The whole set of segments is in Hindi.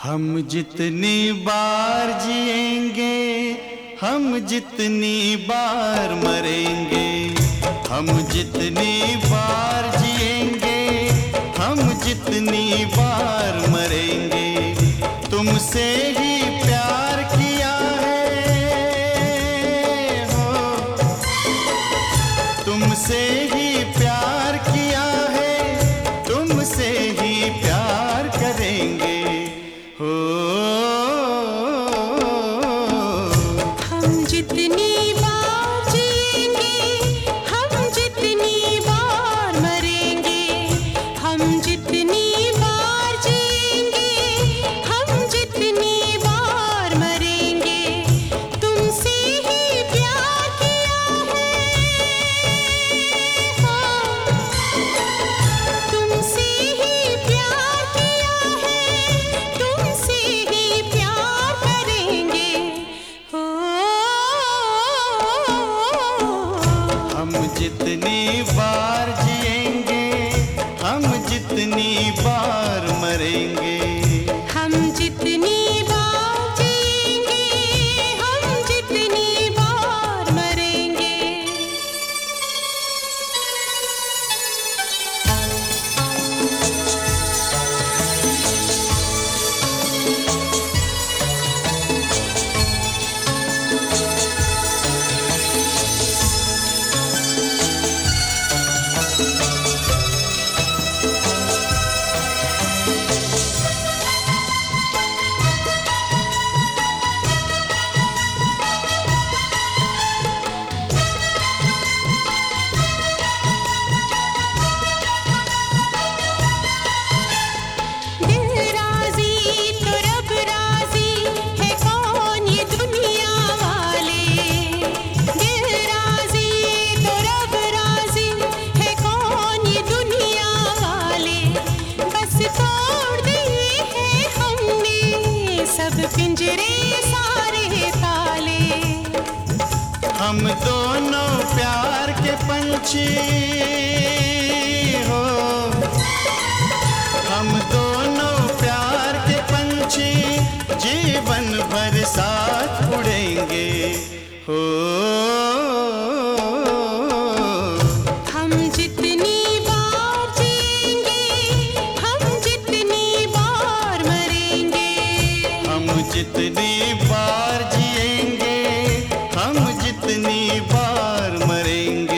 हम जितनी बार जिएंगे, हम जितनी बार मरेंगे। हम जितनी बार जिएंगे, हम जितनी बार मरेंगे। तुमसे ही प्यार किया है हो, तुमसे ही प्यार किया है, तुमसे ही प्यार करेंगे हो। हम जितनी बार जिएंगे, हम जितनी बार मरेंगे। हम जितनी बार जिएंगे, हम जितनी बार मरेंगे। तुमसे ही प्यार किया है हाँ, तुमसे ही प्यार किया है, तुमसे ही प्यार करेंगे हो। हम जितनी बार जिएंगे, हम जितनी बार मरेंगे। हम जितनी बार जिएंगे, हम जितनी बार मरेंगे। दिल राज़ी तो रब राज़ी है, कौन ये दुनिया वाले। दिल राज़ी तो रब राज़ी है, कौन ये दुनिया वाले। बस तोड़ दिए हैं हमने सब पिंजरे सारे ताले। हम दोनों प्यार के पंछी हो, हम दोनों प्यार के पंछी जीवन भर साथ उड़ेंगे हो। हम जितनी बार जिएंगे, हम जितनी बार मरेंगे। हम जितनी बार जिएंगे, हम जितनी बार मरेंगे।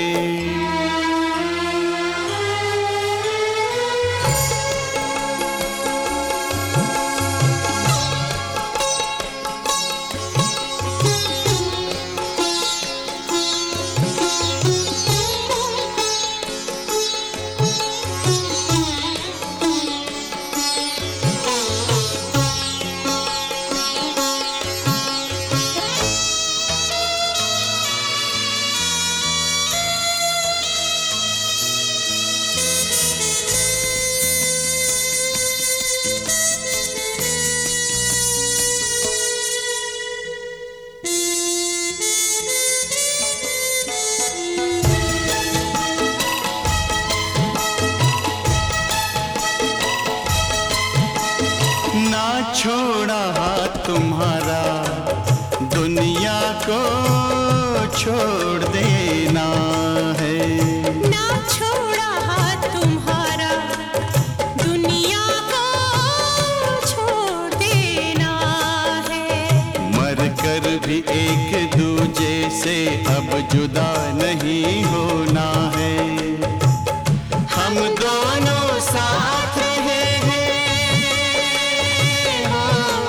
ना छोड़ा हाथ तुम्हारा, दुनिया को छोड़ देना है। ना छोड़ा हाथ तुम्हारा, दुनिया को छोड़ देना है। मर कर भी एक दूजे से अब जुदा नहीं होना है। हम दोनों साथ रहे हैं हो,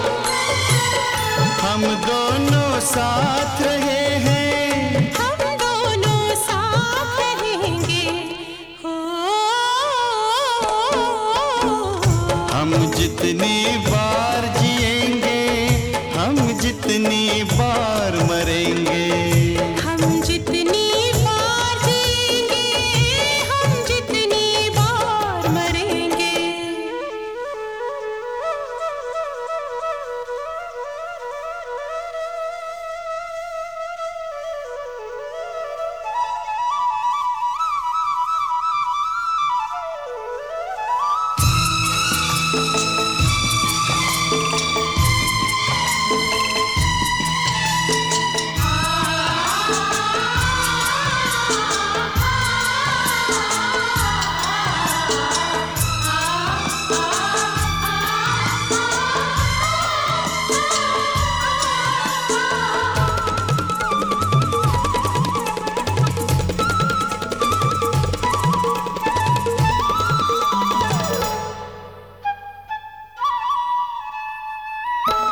हम दोनों साथ रहे हैं। हम दोनों साथ रहेंगे हो। हम जितनी बार जिएंगे, हम जितनी बार मरेंगे। हम जितनी बार जिएंगे, हम जितनी बार मरेंगे।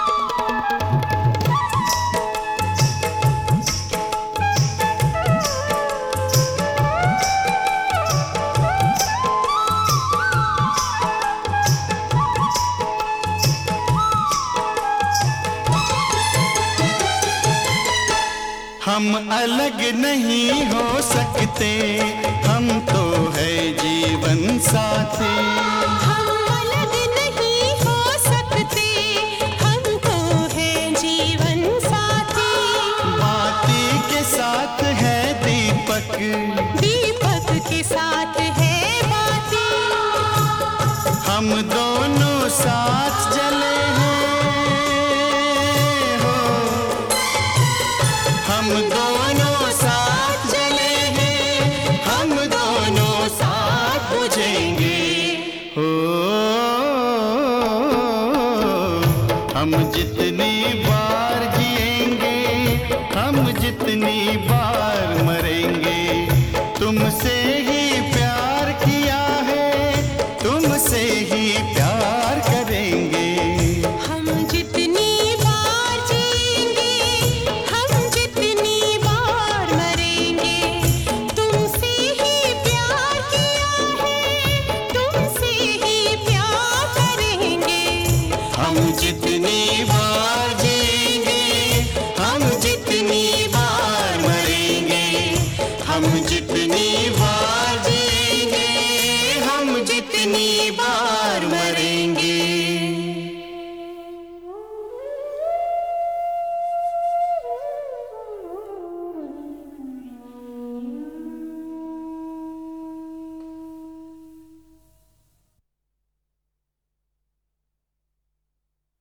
हम अलग नहीं हो सकते, हम तो है जीवन साथी। हम अलग नहीं हो सकते, हम तो है जीवन साथी। बाती के साथ है दीपक, दीपक के साथ है बाती। हम दोनों साथ जले हैं हो, हम दोनों साथ जले हैं, हम दोनों साथ बुझेंगे हो। हम जितनी बार जिएंगे, हम जितनी बार मरेंगे, तुमसे ही प्यार किया है, तुमसे ही प्यार करेंगे। हम जितनी बार जिएंगे, हम जितनी बार मरेंगे, तुमसे ही प्यार किया है, तुमसे ही प्यार करेंगे। हम जितनी बार जिएंगे, हम जितनी बार मरेंगे, हम जितनी